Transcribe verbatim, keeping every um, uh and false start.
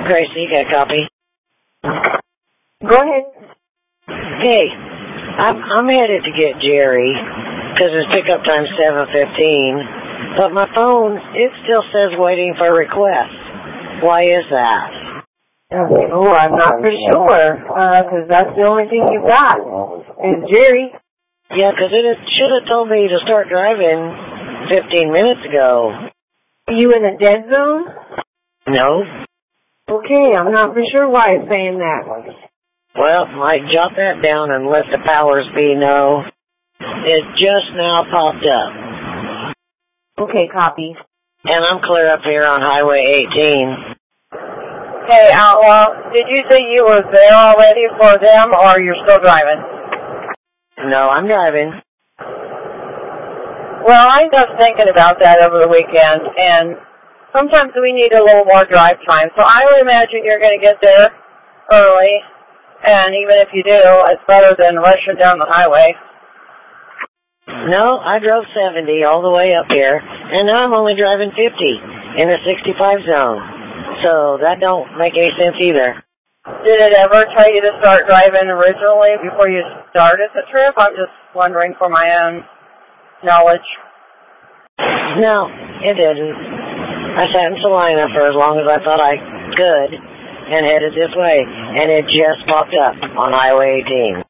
Gracie, got a copy? Go ahead. Hey, I'm, I'm headed to get Jerry, because his pickup time's seven fifteen, but my phone, it still says waiting for request. Why is that? Oh, I'm not for sure, because uh, that's the only thing you've got, is Jerry. Yeah, because it should have told me to start driving fifteen minutes ago. Are you in a dead zone? No. Okay, I'm not for sure why it's saying that. Well, I jot that down and let the powers be know. It just now popped up. Okay, copy. And I'm clear up here on Highway eighteen. Hey, Outlaw, did you say you were there already for them, or you're still driving? No, I'm driving. Well, I was thinking about that over the weekend, and sometimes we need a little more drive time. So I would imagine you're going to get there early, and even if you do, it's better than rushing down the highway. No, I drove seventy all the way up here, and now I'm only driving fifty in a sixty-five zone. So that don't make any sense either. Did it ever tell you to start driving originally before you started the trip? I'm just wondering for my own knowledge. No, it didn't. I sat in Salina for as long as I thought I could and headed this way, and it just popped up on Highway eighteen.